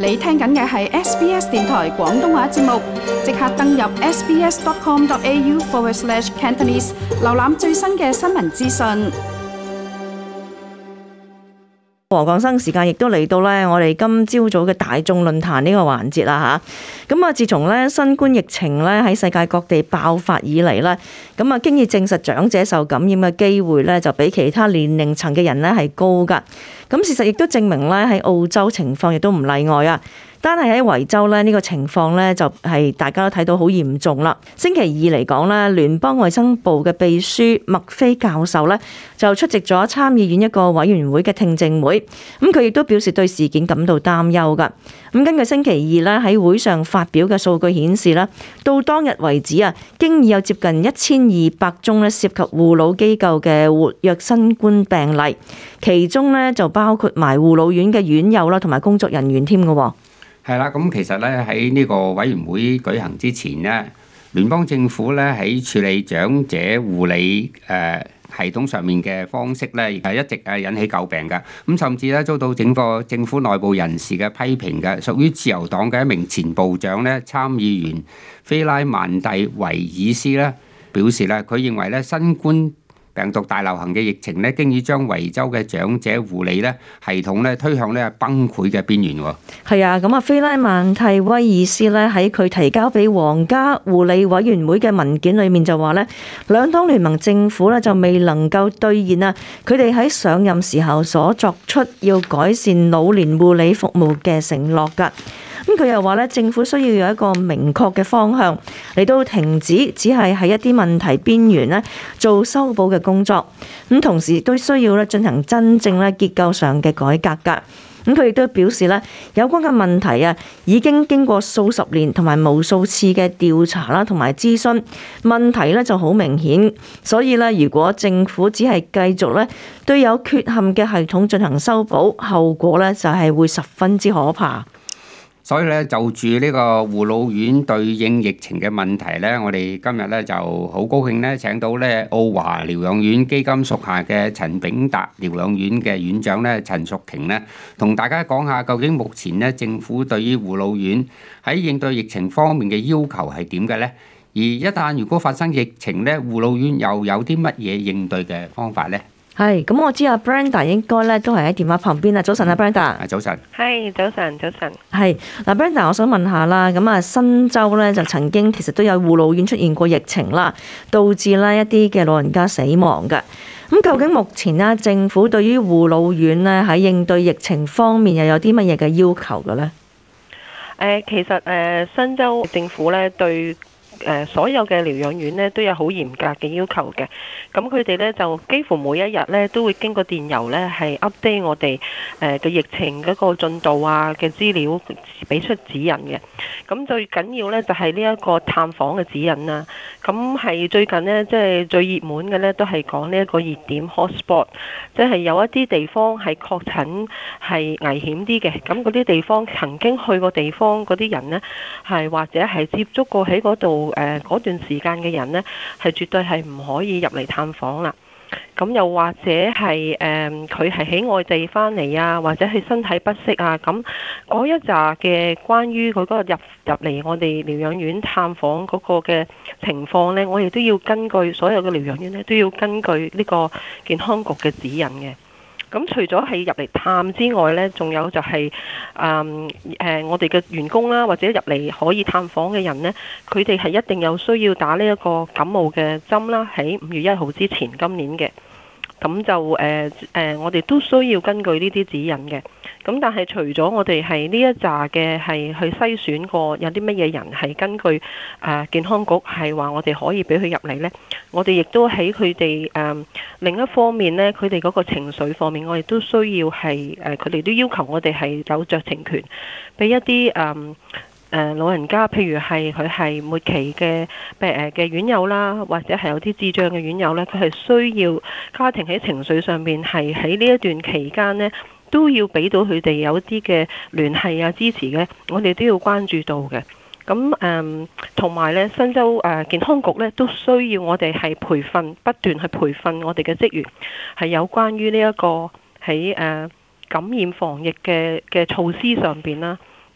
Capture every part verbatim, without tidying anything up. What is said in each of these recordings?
你聽緊嘅係 S B S 電台廣東話節目，即刻登入 sbs.com.au forward slash Cantonese， 瀏覽最新嘅新聞資訊。 何廣生時間亦都嚟到咧，我哋今朝早嘅大眾論壇呢個環節啦吓。咁啊，自從咧新冠疫情咧喺世界各地爆發以嚟咧，咁啊經已證實長者受感染嘅機會咧就比其他年齡層嘅人咧係高噶。咁事實亦都證明咧喺澳洲情況亦都唔例外啊。單係喺維州咧，呢個情況咧就係大家都睇到好嚴重啦。星期二嚟講咧，聯邦衛生部嘅秘書麥菲教授咧就出席咗參議院一個委員會嘅聽證會，咁佢亦都表示對事件感到擔憂噶。咁根據星期二咧喺會上發表嘅數據顯示咧，到當日為止啊，經已有接近一千二百宗咧涉及護老機構嘅活躍新冠病例，其中咧就包括埋護老院嘅院友啦同埋工作人員添嘅。 係啦，咁其實咧喺呢個委員會舉行之前呢，聯邦政府咧喺處理長者護理誒系統上面嘅方式咧，係一直誒引起詬病㗎。咁甚至咧遭到整個政府內部人士嘅批評嘅，屬於自由黨嘅一名前部長咧，參議員菲拉曼蒂維爾斯咧表示咧，佢認為咧新冠病毒大流行嘅疫情咧，經已將維州嘅長者護理咧系統咧推向咧崩潰嘅邊緣喎。 係啊，咁啊，菲拉曼蒂威爾斯咧喺佢提交俾皇家護理委員會嘅文件裏面就話咧，兩黨聯盟政府咧就未能夠兌現啊佢哋喺上任時候所作出要改善老年護理服務嘅承諾㗎。咁佢又話咧，政府需要有一個明確嘅方向嚟到停止，只係喺一啲問題邊緣咧做修補嘅工作。咁同時都需要咧進行真正咧結構上嘅改革㗎。咁佢亦都表示咧，有關嘅問題啊，已經經過數十年同埋無數次嘅調查啦，同埋諮詢，問題咧就好明顯。所以咧，如果政府只係繼續咧對有缺陷嘅系統進行修補，後果咧就係會十分之可怕。 所以咧，就住呢個護老院對應疫情嘅問題咧，我哋今日咧就好高興咧請到咧澳華療養院基金屬下嘅陳炳達療養院嘅院長咧陳淑瓊咧，同大家講下究竟目前咧政府對於護老院喺應對疫情方面嘅要求係點嘅咧？而一旦如果發生疫情咧，護老院又有啲乜嘢應對嘅方法咧？ 係，咁我知阿 Brenda 應該咧都係喺電話旁邊啊。早晨啊 Brenda。 早晨。 係，早晨，早晨。 係，嗱 Brenda，我想問下啦，咁啊新州咧就曾經其實都有護老院出現過疫情啦，導致咧一啲嘅老人家死亡嘅。咁究竟目前咧政府對於護老院咧喺應對疫情方面又有啲乜嘢嘅要求嘅咧？ 誒，其實誒新州政府咧對誒所有嘅療養院咧都有好嚴格嘅要求嘅，咁佢哋咧就幾乎每一日咧都會經過電郵咧係 update 我哋誒嘅疫情嗰個進度啊嘅資料，俾出指引嘅。咁最緊要咧就係呢一個探訪嘅指引啦。咁係最近呢，即係最熱門嘅咧都係講呢一個熱點 hotspot， 即係有一啲地方係確診係危險啲嘅。咁嗰啲地方曾經去過地方嗰啲人呢，係或者係接觸過喺嗰度誒嗰段時間嘅人呢，係絕對係唔可以入嚟探訪啦。咁又或者係誒佢係喺外地翻嚟啊，或者係身體不適啊，咁嗰一紮嘅關於佢嗰個入入嚟我哋療養院探訪嗰個嘅情況呢，我哋都要根據所有嘅療養院呢，都要根據呢個健康局嘅指引嘅。咁除咗係入嚟探之外呢，仲有就係誒誒我哋嘅員工啦，或者入嚟可以探訪嘅人呢，佢哋係一定有需要打呢一個感冒嘅針啦，喺五月一號之前今年嘅。咁就誒誒、呃呃，我哋都需要根據呢啲指引嘅。咁但係除咗我哋係呢一紮嘅係去篩選過有啲乜嘢人係根據誒、呃、健康局係話我哋可以俾佢入嚟呢，我哋亦都喺佢哋誒另一方面呢，佢哋嗰個情緒方面，我哋都需要係誒佢哋都要求我哋係有酌情權，俾一啲誒。呃誒老人家，譬如係佢係末期嘅誒嘅院友啦，或者係有啲智障嘅院友呢，佢係需要家庭喺情緒上面係喺呢一段期間呢，都要俾到佢哋有啲嘅聯繫啊支持嘅，我哋都要關注到嘅。咁誒同埋呢，新州誒健康局呢，都需要我哋係培訓，不斷去培訓我哋嘅職員，係有關於呢一個喺誒感染防疫嘅嘅措施上邊啦。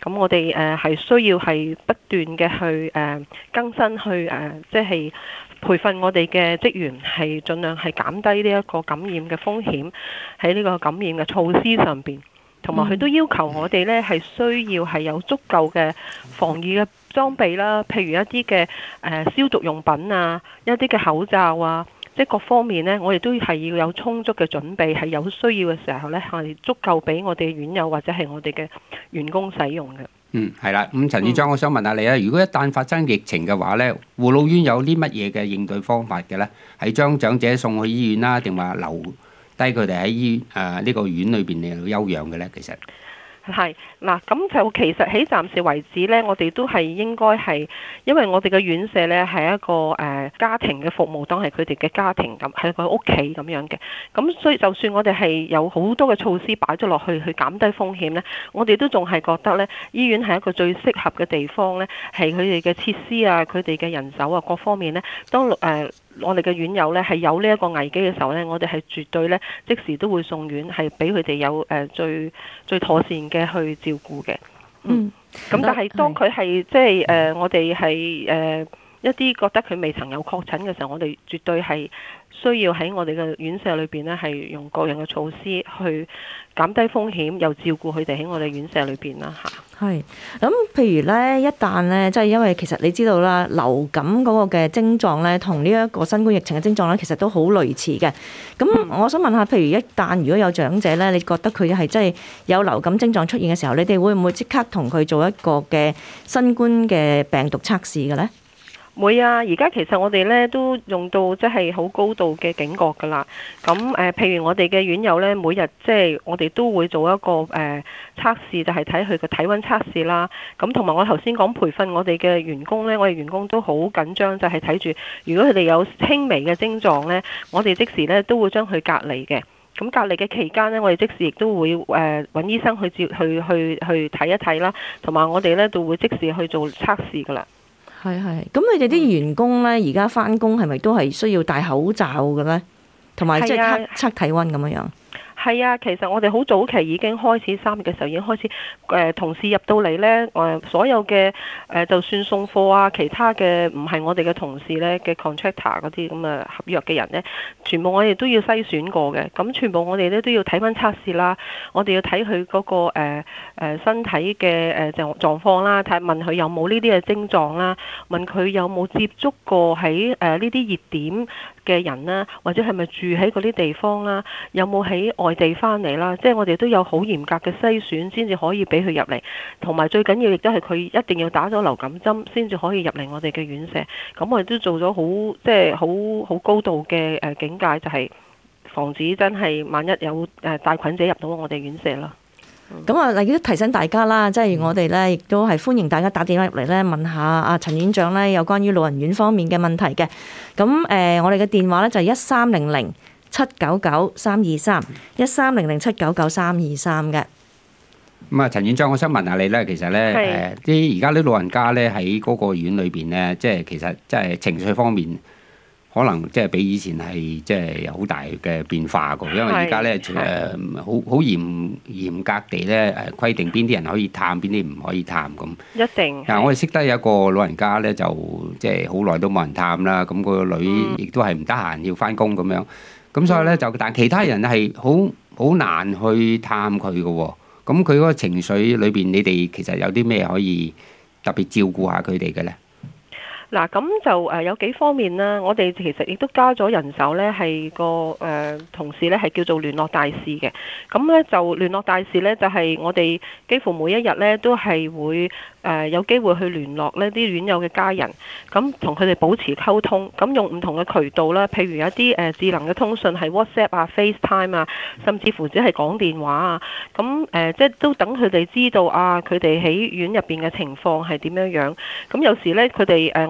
咁我哋誒係需要係不斷嘅去誒、呃、更新，去誒、呃、即係培訓我哋嘅職員，係盡量係減低呢一個感染嘅風險喺呢個感染嘅措施上邊。同埋佢都要求我哋呢係需要係有足夠嘅防疫嘅裝備啦，譬如一啲嘅誒消毒用品啊，一啲嘅口罩啊，即係各方面呢，我哋都係要有充足嘅準備，係有需要嘅時候呢，係足夠俾我哋院友或者係我哋嘅員工使用嘅。 嗯，係啦。咁陳院長，我想問下你啊，如果一旦發生疫情嘅話呢，護老院有啲乜嘢嘅應對方法嘅呢？係將長者送去醫院啦，定話留低佢哋喺醫誒呢個院裏邊嚟休養嘅呢？其實係嗱，咁就其實喺暫時為止呢，我哋都係應該係，因為我哋嘅院舍呢係一個誒、呃、家庭嘅服務，當係佢哋嘅家庭咁，係佢屋企咁樣嘅。咁所以就算我哋係有好多嘅措施擺咗落去，去減低風險呢，我哋都仲係覺得呢，醫院係一個最適合嘅地方呢，係佢哋嘅設施啊，佢哋嘅人手啊，各方面呢，當誒。呃我哋嘅院友呢係有呢一個危機嘅時候呢，我哋係絕對呢即時都會送院，係俾佢哋有誒、呃、最最妥善嘅去照顧嘅。嗯，咁但係當佢係即係誒我哋係誒一啲覺得佢未曾有確診嘅時候，我哋絕對係需要喺我哋嘅院舍裏邊呢係用各樣嘅措施去減低風險，又照顧佢哋喺我哋院舍裏邊啦嚇。 係，咁譬如咧，一旦咧，即係因為其實你知道啦，流感嗰個嘅症狀咧，同呢一個新冠疫情嘅症狀咧，其實都好類似嘅。咁我想問下，譬如一旦如果有長者咧，你覺得佢係真係有流感症狀出現嘅時候，你哋會唔會即刻同佢做一個嘅新冠嘅病毒測試嘅咧？ 會啊！而家其實我哋咧都用到即係好高度嘅警覺㗎啦。咁誒、呃，譬如我哋嘅院友咧，每日即係我哋都會做一個誒、呃、測試，就係睇佢個體温測試啦。咁同埋我頭先講培訓我哋嘅員工咧，我哋員工都好緊張，就係睇住如果佢哋有輕微嘅症狀咧，我哋即時咧都會將佢隔離嘅。咁隔離嘅期間呢，我哋即時亦都會誒揾、呃、醫生去接去去去睇一睇啦。同埋我哋咧都會即時去做測試㗎啦。 係係，咁你哋啲員工咧，而家返工係咪都係需要戴口罩嘅咧？同埋即係測測體温咁樣樣。 係啊，其實我哋好早期已經開始，三月嘅時候已經開始，誒、呃、同事入到嚟呢，誒、呃、所有嘅誒、呃、就算送貨啊，其他嘅唔係我哋嘅同事呢嘅 contractor 嗰啲咁嘅合約嘅人呢，全部我哋都要篩選過嘅。咁全部我哋咧都要睇翻測試啦，我哋要睇佢嗰個誒、呃呃、身體嘅誒狀狀況啦，睇問佢有冇呢啲嘅症狀啦，問佢有冇接觸過喺誒呢啲熱點嘅人啦，或者係咪住喺嗰啲地方啦，有冇喺外地翻嚟啦？即係我哋都有好嚴格嘅篩選，先至可以俾佢入嚟。同埋最緊要亦都係佢一定要打咗流感針，先至可以入嚟我哋嘅院舍。咁我哋都做咗好即係好好高度嘅誒警戒，就係防止真係萬一有誒帶菌者入到我哋院舍啦。 咁啊，亦都提醒大家啦，即係我哋咧，亦都係歡迎大家打電話入嚟咧，問下阿陳院長咧有關於老人院方面嘅問題嘅。咁誒，我哋嘅電話咧就係一三零零七九九三二三，一三零零七九九三二三嘅。 咁啊，陳院長，我想問下你咧，其實咧誒，啲而家啲老人家咧喺嗰個院裏邊咧，即係其實即係情緒方面，可能即係比以前係即係有好大嘅變化㗎，因為而家咧誒好好嚴嚴格地咧誒規定邊啲人可以探，邊啲唔可以探咁。一定。嗱，我哋識得有一個老人家咧，就即係好耐都冇人探啦，咁個女亦都係唔得閒要返工咁樣，咁所以咧就但其他人係好好難去探佢㗎喎。咁佢嗰個情緒裏邊，你哋其實有啲咩可以特別照顧下佢哋嘅咧？ 嗱，咁就誒有幾方面啦。我哋其實亦都加咗人手呢，係個誒、呃、同事呢係叫做聯絡大使嘅。咁呢就聯絡大使呢，就係、是、我哋幾乎每一日呢都係會誒、呃、有機會去聯絡呢啲院友嘅家人，咁同佢哋保持溝通。咁用唔同嘅渠道啦，譬如一啲誒智能嘅通訊係 WhatsApp 啊、FaceTime 啊，甚至乎只係講電話啊。咁誒、呃、即係都等佢哋知道啊，佢哋喺院入邊嘅情況係點樣樣。咁有時呢，佢哋誒我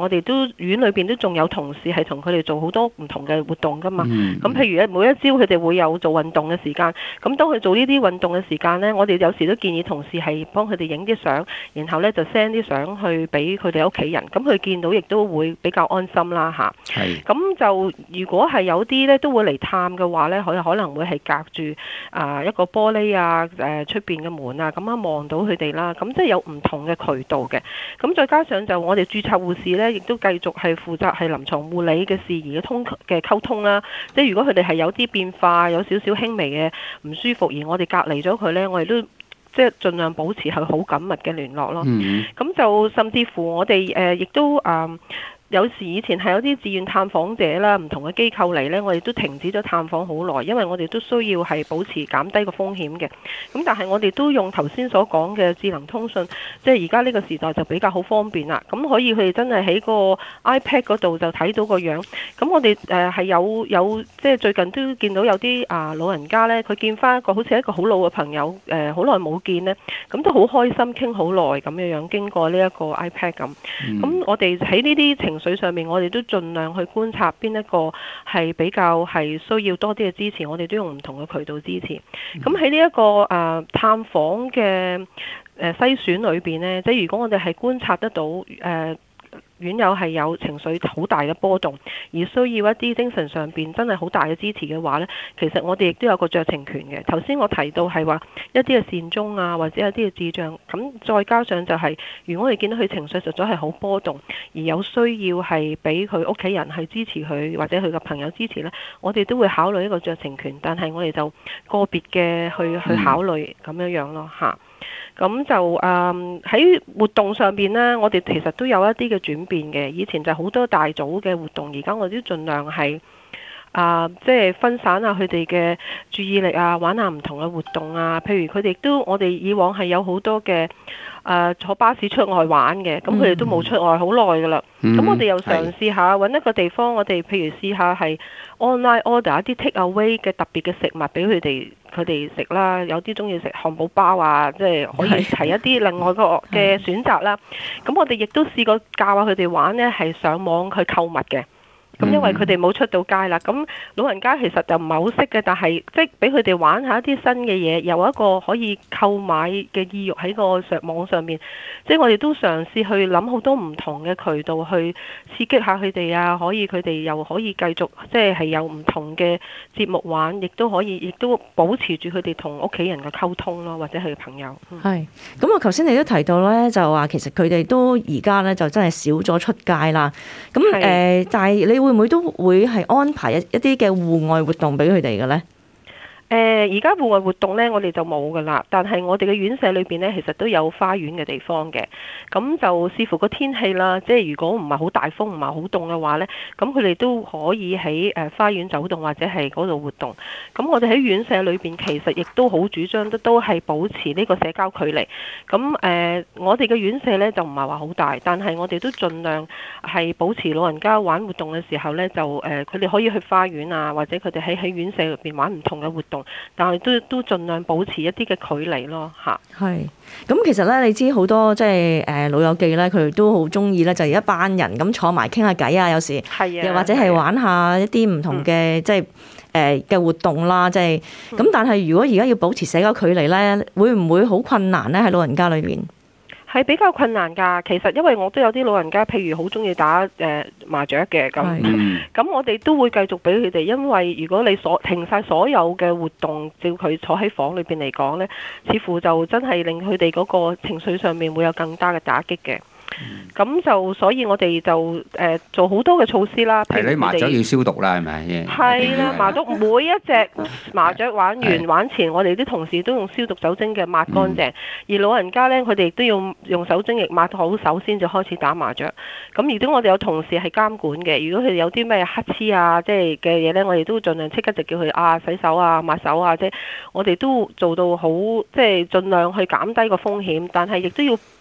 我哋都院裏邊都仲有同事係同佢哋做好多唔同嘅活動噶嘛。咁、 嗯、 譬如咧，每一朝佢哋會有做運動嘅時間。咁當佢做呢啲運動嘅時間呢，我哋有時都建議同事係幫佢哋影啲相，然後呢就 send 啲相去俾佢哋屋企人。咁佢見到亦都會比較安心啦嚇。係。咁就如果係有啲呢都會嚟探嘅話呢，佢可能會係隔住啊一個玻璃啊誒出邊嘅門啊，咁樣望到佢哋啦。咁即係有唔同嘅渠道嘅。咁再加上就我哋註冊護士呢，亦都繼續係負責係臨床護理嘅事宜嘅通嘅溝通啦。即係如果佢哋係有啲變化，有少少輕微嘅唔舒服，而我哋隔離咗佢呢，我哋都即係盡量保持係好緊密嘅聯絡咯。咁、嗯、就甚至乎我哋誒亦都誒。呃有時以前係有啲志願探訪者啦，唔同嘅機構嚟呢，我哋都停止咗探訪好耐，因為我哋都需要係保持減低個風險嘅。咁但係我哋都用頭先所講嘅智能通訊，即係而家呢個時代就比較好方便啦。咁可以佢哋真係喺個 iPad 嗰度就睇到個樣。咁我哋誒係有有即係最近都見到有啲啊老人家呢，佢見翻一個好似一個好老嘅朋友，誒好耐冇見呢，咁都好開心傾好耐咁樣樣，經過呢一個 iPad 咁。咁、嗯、我哋喺呢啲情水上面，我哋都盡量去觀察邊一個係比較係需要多啲嘅支持，我哋都用唔同嘅渠道支持。咁喺呢一個誒、呃、探訪嘅誒篩選裏邊呢，即係如果我哋係觀察得到誒。呃院友係有情緒好大嘅波動，而需要一啲精神上邊真係好大嘅支持嘅話呢，其實我哋亦都有個酌情權嘅。頭先我提到係話一啲嘅善終啊，或者一啲嘅智障，咁再加上就係、是、如果我哋見到佢情緒實在係好波動，而有需要係俾佢屋企人去支持佢，或者佢嘅朋友支持呢，我哋都會考慮一個酌情權，但係我哋就個別嘅去去考慮咁樣樣咯嚇。咁就誒喺、嗯、活動上邊呢，我哋其實都有一啲嘅轉變嘅。以前就好多大組嘅活動，而家我哋都盡量係啊，即係分散下佢哋嘅注意力啊，玩下唔同嘅活動啊。譬如佢哋都，我哋以往係有好多嘅誒、啊、坐巴士出外玩嘅，咁佢哋都冇出外好耐噶啦。咁、嗯、我哋又嘗試下揾一個地方，我哋譬如試下係 online order 一啲 take away 嘅特別嘅食物俾佢哋。佢哋食啦，有啲中意食漢堡包啊，即係可以提一啲另外個嘅選擇啦。咁我哋亦都試過教下佢哋玩呢，係上網去購物嘅。咁因為佢哋冇出到街啦，咁老人家其實就唔係好識嘅，但係即係俾佢哋玩下一啲新嘅嘢，又有一個可以購買嘅意欲喺個上網上面。即係我哋都嘗試去諗好多唔同嘅渠道去刺激下佢哋啊，可以佢哋又可以繼續即係係有唔同嘅節目玩，亦都可以亦都保持住佢哋同屋企人嘅溝通咯，或者係朋友。 係、嗯。咁我頭先你都提到咧，就話其實佢哋都而家咧就真係少咗出街啦。咁誒、呃，但係你會唔會都會係安排一一啲嘅戶外活動俾佢哋嘅咧？ 誒而家戶外活動呢，我哋就冇噶啦。但係我哋嘅院舍裏邊呢，其實都有花園嘅地方嘅。咁就視乎個天氣啦，即係如果唔係好大風，唔係好凍嘅話呢，咁佢哋都可以喺誒花園走動或者係嗰度活動。咁我哋喺院舍裏邊其實亦都好主張得都係保持呢個社交距離。咁誒、呃，我哋嘅院舍呢，就唔係話好大，但係我哋都盡量係保持老人家玩活動嘅時候呢，就誒佢哋可以去花園啊，或者佢哋喺喺院舍入邊玩唔同嘅活動。但係都都盡量保持一啲嘅距離咯，嚇。係， 咁其實咧，你知好多即係誒老友記咧，佢哋都好中意咧，就係一班人咁坐埋傾下偈啊，有時，係啊，又或者係玩下一啲唔同嘅即係誒嘅活動啦，即係咁。但係如果而家要保持社交距離咧，會唔會好困難咧？喺老人家裏邊？ 係比較困難㗎，其實因為我都有啲老人家，譬如好中意打誒、呃、麻雀嘅咁，咁我哋都會繼續俾佢哋，因為如果你所停晒所有嘅活動，照佢坐喺房裏邊嚟講呢，似乎就真係令佢哋嗰個情緒上面會有更大嘅打擊嘅。咁、嗯、就所以我哋就誒、呃、做好多嘅措施啦。 係你麻雀要消毒啦，係咪？ 係啦，麻雀每一隻麻雀玩完玩前，我哋啲同事都用消毒手蒸嘅抹乾淨。嗯、而老人家呢，佢哋都要用手蒸液抹好手先至開始打麻雀。咁而都我哋有同事係監管嘅，如果佢哋有啲咩乞嗤啊，即係嘅嘢呢，我哋都盡量即刻就叫佢啊洗手啊抹手啊，即係我哋都做到好，即係盡量去減低個風險，但係亦都要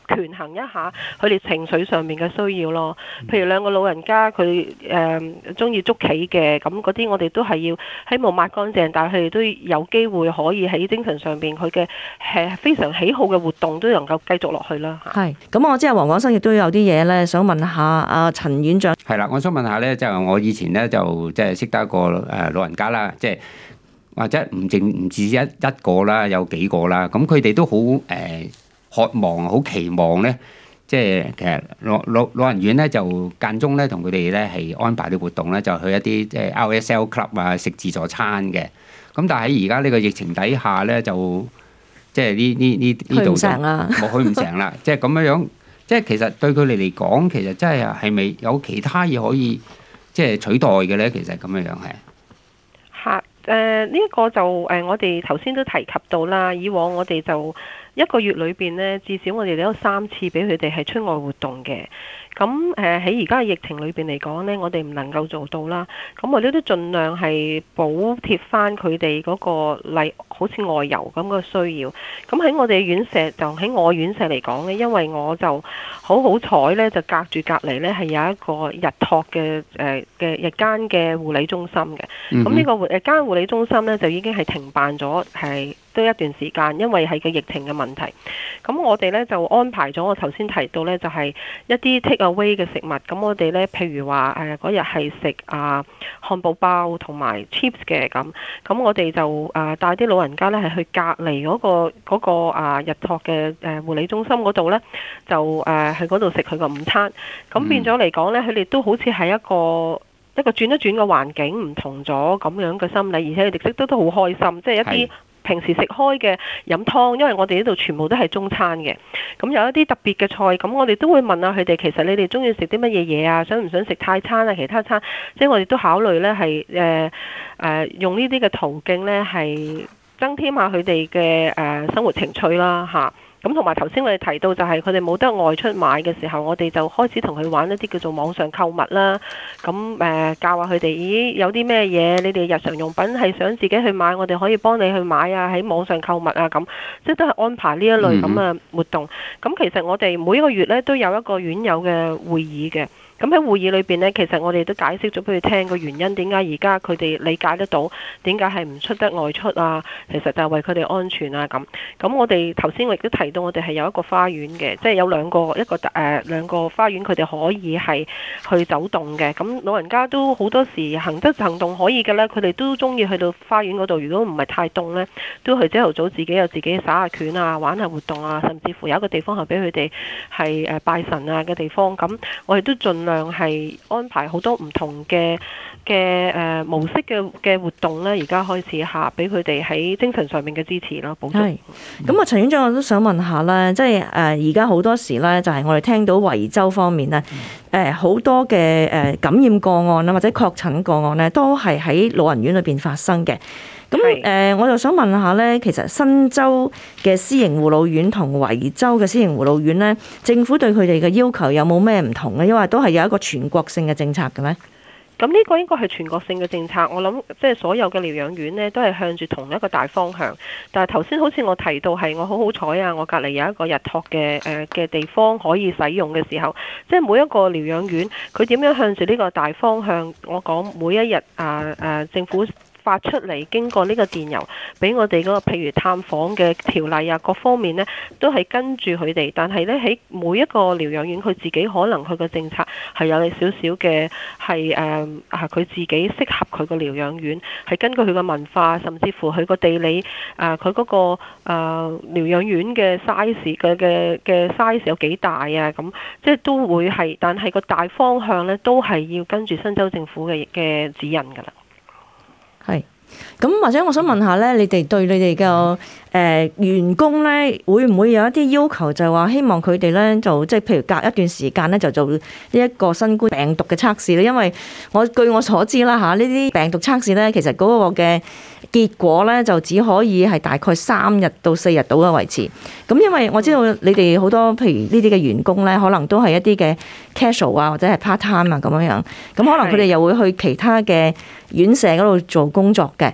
權衡一下佢哋情緒上面嘅需要咯。譬如兩個老人家佢誒中意捉棋嘅，咁嗰啲我哋都係要希望抹乾淨，但係佢哋都有機會可以喺精神上邊佢嘅係非常喜好嘅活動都能夠繼續落去啦。 係，咁我知阿黃廣生亦都有啲嘢咧，想問下阿陳院長。 係啦，我想問下咧，就係我以前咧就即係識得一個誒老人家啦，即係或者唔淨唔止一一個啦，有幾個啦，咁佢哋都好誒渴望、好期望咧，即係其實老老老人院咧就間中咧同佢哋咧係安排啲活動咧，就去一啲即係 R S L club 啊，食自助餐嘅。咁但係喺而家呢個疫情底下咧，就即係呢呢呢呢度就冇去唔成啦。即係咁樣樣，即係其實對佢哋嚟講，其實真係係咪有其他嘢可以即係取代嘅咧？其實咁樣樣係。 嚇！誒呢一個就誒、呃、我哋頭先都提及到啦，以往我哋就一個月裏邊呢，至少我哋都有三次俾佢哋係出外活動嘅。咁誒喺而家嘅疫情裏邊嚟講呢，我哋唔能夠做到啦。咁我哋都盡量係補貼翻佢哋嗰個例，好似外遊咁嘅需要。咁喺我哋院舍，就喺我院舍嚟講呢，因為我就好好彩呢，就隔住隔離呢係有一個日托嘅誒嘅日間嘅護理中心嘅。咁呢個日間護理中心呢，就已經係停辦咗，係都一段時間，因為係個疫情嘅問題。咁我哋呢，就安排咗，我頭先提到呢，就係一啲 take away 嘅食物。咁我哋呢，譬如話誒嗰日係食啊漢堡包同埋 chips 嘅咁，咁我哋就誒帶啲老人家呢，係去隔離嗰個嗰個啊日托嘅誒護理中心嗰度呢，就誒去嗰度食佢個午餐。咁變咗嚟講呢，佢哋都好似係一個一個轉一轉嘅環境唔同咗咁樣嘅心理，而且佢哋食得都好開心，即係一啲平時食開嘅飲湯，因為我哋呢度全部都係中餐嘅。咁有一啲特別嘅菜，咁我哋都會問下佢哋，其實你哋中意食啲乜嘢嘢啊？想唔想食泰餐啊？其他餐，即係我哋都考慮呢係誒誒用呢啲嘅途徑呢，係增添下佢哋嘅誒生活情趣啦嚇。咁同埋頭先我哋提到就係佢哋冇得外出買嘅時候，我哋就開始同佢玩一啲叫做網上購物啦。咁誒、呃、教下佢哋，咦有啲咩嘢你哋日常用品係想自己去買，我哋可以幫你去買啊，喺網上購物啊咁，即係都係安排呢一類咁嘅活動。咁、嗯、其實我哋每一個月呢都有一個院友嘅會議嘅。咁喺會議裏邊呢，其實我哋都解釋咗俾佢聽個原因，點解而家佢哋理解得到點解係唔出得外出啊？其實就係為佢哋安全啊咁。咁我哋頭先我亦都提到，我哋係有一個花園嘅，即係有兩個一個誒、呃、兩個花園，佢哋可以係去走動嘅。咁老人家都好多時行得行動可以嘅呢，佢哋都中意去到花園嗰度。如果唔係太凍呢，都去朝頭早自己有自己耍下拳啊、玩下活動啊，甚至乎有一個地方係俾佢哋係誒拜神啊嘅地方。咁我哋都盡量係安排好多唔同嘅嘅誒模式嘅嘅活動咧，而家開始下俾佢哋喺精神上面嘅支持咯，補助。係咁啊，陳院長我都想問下咧，即係誒而家好多時咧，就係我哋聽到維州方面咧，誒好多嘅誒感染個案啦，或者確診個案咧，都係喺老人院裏邊發生嘅。咁誒、呃，我就想問下咧，其實新州嘅私營護老院同維州嘅私營護老院咧，政府對佢哋嘅要求有冇咩唔同咧？因為都係有一個全國性嘅政策嘅咧。 咁呢個應該係全國性嘅政策，我諗即係所有嘅療養院呢，都係向住同一個大方向。但係頭先好似我提到係我好好彩啊，我隔離有一個日托嘅誒嘅地方可以使用嘅時候，即係每一個療養院佢點樣向住呢個大方向？我講每一日啊誒政府發出嚟，經過呢個電郵俾我哋嗰個，譬如探訪嘅條例啊，各方面呢都係跟住佢哋。但係呢，喺每一個療養院，佢自己可能佢個政策係有你少少嘅係誒啊，佢自己適合佢個療養院係根據佢個文化，甚至乎佢個地理啊，佢嗰個誒療養院嘅 size 嘅嘅嘅 size 有幾大啊？咁即係都會係，但係個大方向呢都係要跟住新州政府嘅嘅指引㗎啦。 係，咁或者我想問下咧，你哋對你哋嘅誒員工咧，會唔會有一啲要求，就係話希望佢哋咧就即係譬如隔一段時間咧就做呢一個新冠病毒嘅測試咧？因為我據我所知啦嚇，呢啲病毒測試咧，其實嗰個嘅結果咧就只可以係大概三日到四日到嘅維持。咁因為我知道你哋好多譬如呢啲嘅員工咧，可能都係一啲嘅 casual 啊，或者係 part time 啊咁樣樣，咁可能佢哋又會去其他嘅院舍嗰度做工作嘅。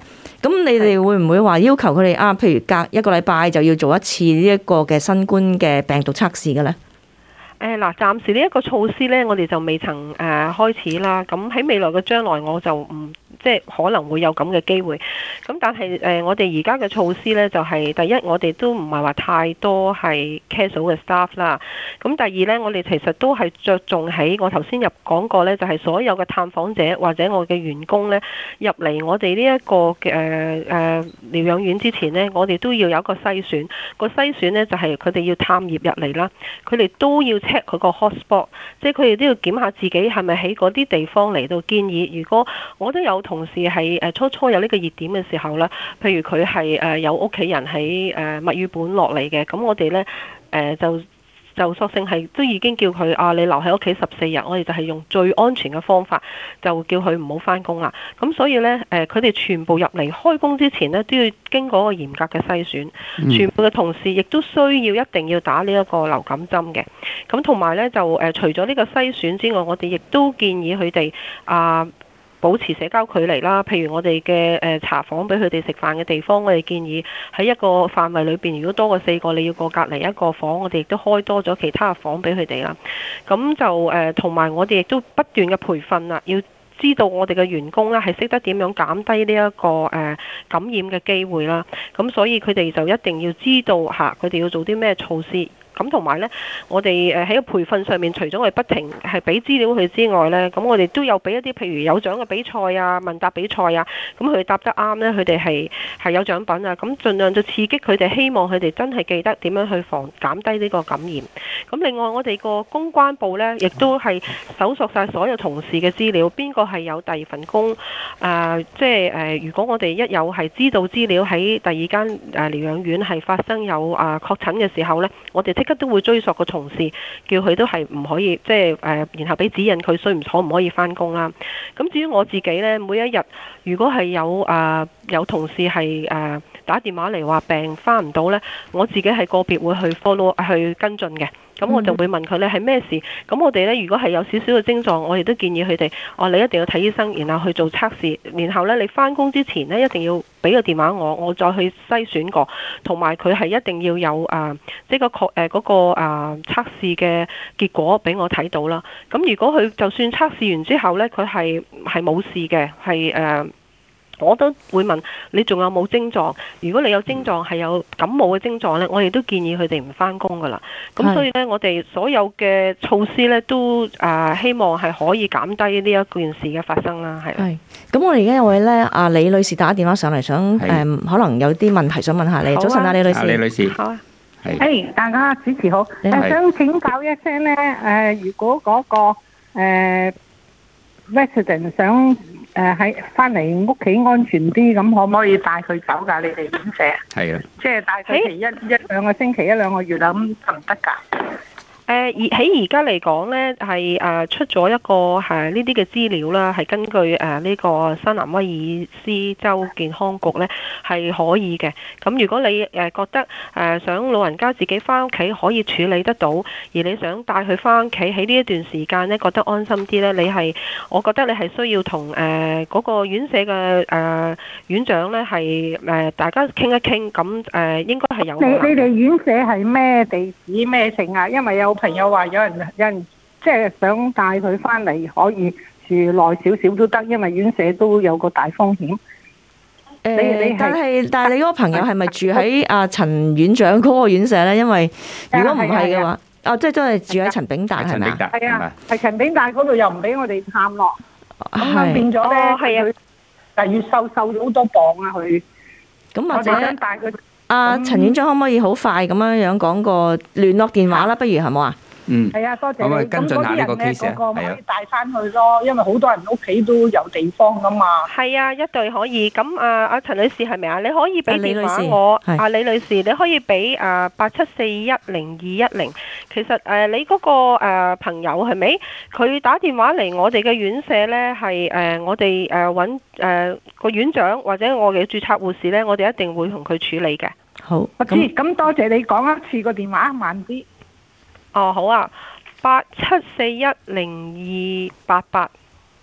咁你哋會唔會話要求佢哋啊？譬如隔一個禮拜就要做一次呢一個嘅新冠嘅病毒測試嘅咧？ 誒嗱，暫時呢一個措施呢，我哋就未曾誒、呃、開始啦。咁喺未來嘅將來，我就唔即係可能會有咁嘅機會。咁但係誒、呃，我哋而家嘅措施呢，就係、是、第一，我哋都唔係話太多係 casual 嘅 staff 啦。咁第二呢，我哋其實都係着重喺我頭先入講過呢，就係、是、所有嘅探訪者或者我嘅員工呢，入嚟我哋呢一個嘅誒誒療養院之前呢，我哋都要有一個篩選。個篩選呢，就係佢哋要探熱入嚟啦，佢哋都要check佢個 hotspot， 即係佢哋都要檢下自己係咪喺嗰啲地方嚟到。建議如果我都有同事係誒初初有呢個熱點嘅時候呢，譬如佢係誒有屋企人喺誒墨爾本落嚟嘅，咁我哋呢，誒就。就索性係都已經叫佢啊，你留喺屋企十四日，我哋就係用最安全嘅方法，就叫佢唔好返工啦。咁所以呢，誒佢哋全部入嚟開工之前呢，都要經過個嚴格嘅篩選，嗯、全部嘅同事亦都需要一定要打呢一個流感針嘅。咁同埋呢，就誒、呃、除咗呢個篩選之外，我哋亦都建議佢哋啊。保持社交距離啦，譬如我哋嘅誒茶房俾佢哋食飯嘅地方，我哋建議喺一個範圍裏邊，如果多過四個，你要過隔離一個房，我哋亦都開多咗其他嘅房俾佢哋啦。咁就誒同埋我哋亦都不斷嘅培訓啦，要知道我哋嘅員工咧係識得點樣減低呢一個誒感染嘅機會啦。咁所以佢哋就一定要知道嚇，佢哋要做啲咩措施。咁同埋呢，我哋誒喺個培訓上面，除咗我哋不停係俾資料佢之外呢，咁我哋都有俾一啲譬如有獎嘅比賽啊、問答比賽啊，咁佢哋答得啱呢，佢哋係係有獎品啊，咁盡量就刺激佢哋，希望佢哋真係記得點樣去防減低呢個感染。咁另外我哋個公關部呢，亦都係搜索晒所有同事嘅資料，邊個係有第二份工，誒即係誒，如果我哋一有係知道資料喺第二間誒療養院係發生有啊確診嘅時候呢，我哋即刻都會追溯個同事，叫佢都係唔可以，即係誒，然後俾指引佢，需唔可唔可以返工啦。咁至於我自己呢，每一日如果係有誒、呃、有同事係誒、呃、打電話嚟話病返唔到呢，我自己係個別會去 follow 去跟進嘅。咁我就會問佢咧係咩事，咁我哋咧如果係有少少嘅症狀，我哋都建議佢哋，哦你一定要睇醫生，然後去做測試，然後咧你返工之前呢，一定要俾個電話我，我再去篩選過，同埋佢係一定要有啊，即係個確誒嗰個啊測試嘅結果俾我睇到啦。咁如果佢就算測試完之後咧，佢係係冇事嘅，係誒。呃我都會問你仲有冇症狀？如果你有症狀係有感冒嘅症狀呢，我哋都建議佢哋唔返工噶啦。咁所以呢，我哋所有嘅措施呢，都啊、呃、希望係可以減低呢一件事嘅發生啦。係。係。咁我哋而家有位呢，阿李女士打電話上嚟，想誒、呃、可能有啲問題想問下你。早晨啊，李女士。李女士。好啊。 係。Hey, 大家主持好。誒想請教一聲呢，誒、呃、如果嗰、嗰個、呃、resident 想誒喺翻嚟屋企安全啲，咁可唔可以帶佢走㗎？你哋院舍係啊，即係帶佢期一一兩個星期、一兩個月啦，咁得唔得㗎？誒而喺而家嚟講呢，係誒出咗一個係呢啲嘅資料啦，係根據誒呢個新南威爾斯州健康局呢係可以嘅。咁如果你誒覺得誒想老人家自己翻屋企可以處理得到，而你想帶佢翻屋企喺呢一段時間呢覺得安心啲呢，你係我覺得你係需要同誒嗰個院舍嘅誒院長呢係誒大家傾一傾，咁誒應該係有。你你哋院舍係咩地址咩姓啊？因為有朋友話有人有人即係想帶佢翻嚟，可以住耐少少都得，因為院舍都有個大風險。誒，你你但係但係你嗰個朋友係咪住喺阿陳院長嗰個院舍咧？因為如果唔係嘅話，啊即係都係住喺陳炳達係咪啊？係啊，係陳炳達嗰度又唔俾我哋探落，咁樣變咗咧，佢但係越瘦瘦咗好多磅啊！佢咁或者帶佢。阿陳院長可唔可以好快咁樣樣講個聯絡電話啦？不如係冇啊？嗯，係啊，多謝你。咁跟進下呢個 case 啊，係啊，可以帶翻去咯，因為好多人屋企都有地方噶嘛。係啊，一對可以。咁啊，阿陳女士係咪啊？你可以俾電話我。啊，李女士，你可以俾啊八七四一零二一零。其實誒，你嗰個誒朋友係咪？佢打電話嚟我哋嘅院舍咧，係誒我哋誒揾誒個院長或者我嘅註冊護士咧，我哋一定會同佢處理嘅。好，我知。咁多謝你講一次個電話慢啲。哦，好啊，八七四一零二八八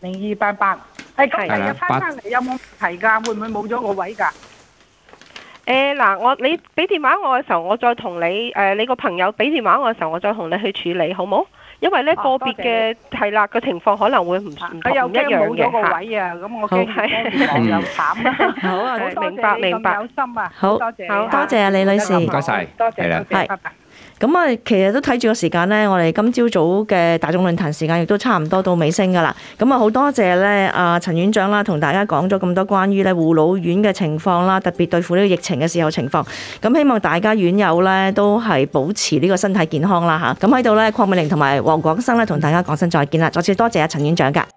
零二八八。係咁， 係啦第日翻翻嚟有冇問題㗎？會唔會冇咗個位㗎？ 誒嗱，我你俾電話我嘅時候，我再同你誒你個朋友俾電話我嘅時候，我再同你去處理，好冇？因為咧個別嘅係啦個情況可能會唔唔同唔一樣嘅嚇。 冇咗個位啊，咁我驚係網友慘啦。 好啊， 明白明白， 有心啊， 好多謝， 好多謝啊李女士， 唔該晒， 多謝， 係啦， 多謝，拜拜。 咁啊，其實都睇住個時間咧，我哋今朝早嘅大眾論壇時間亦都差唔多到尾聲噶啦。咁啊，好多謝咧阿陳院長啦，同大家講咗咁多關於咧護老院嘅情況啦，特別對付呢個疫情嘅時候情況。咁希望大家院友咧都係保持呢個身體健康啦嚇。咁喺度咧，鄺美玲同埋黃廣生咧同大家講聲再見啦。再次多謝阿陳院長㗎。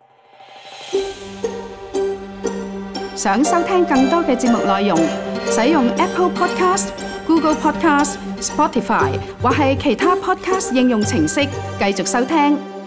想收聽更多嘅節目內容，使用 Apple Podcast、Google Podcast、Spotify 或係其他 Podcast 應用程式繼續收聽。